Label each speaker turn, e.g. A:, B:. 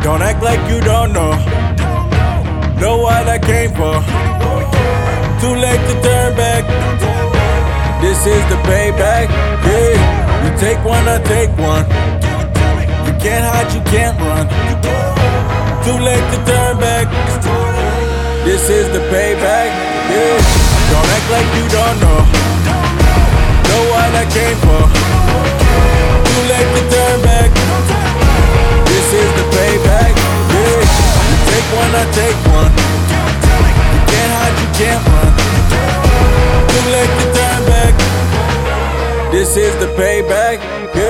A: Don't act like you don't know what I came for. Too late to turn back. This is the payback. Yeah, you take one, I take one. You can't hide, you can't run. Too late to turn back. This is the payback. Yeah, don't act like you don't know what I came for. Too late to turn back. This is the payback. Yeah, you take one, I take one. You can't hide, you can't run. Too late to turn back. This is the payback. Yeah.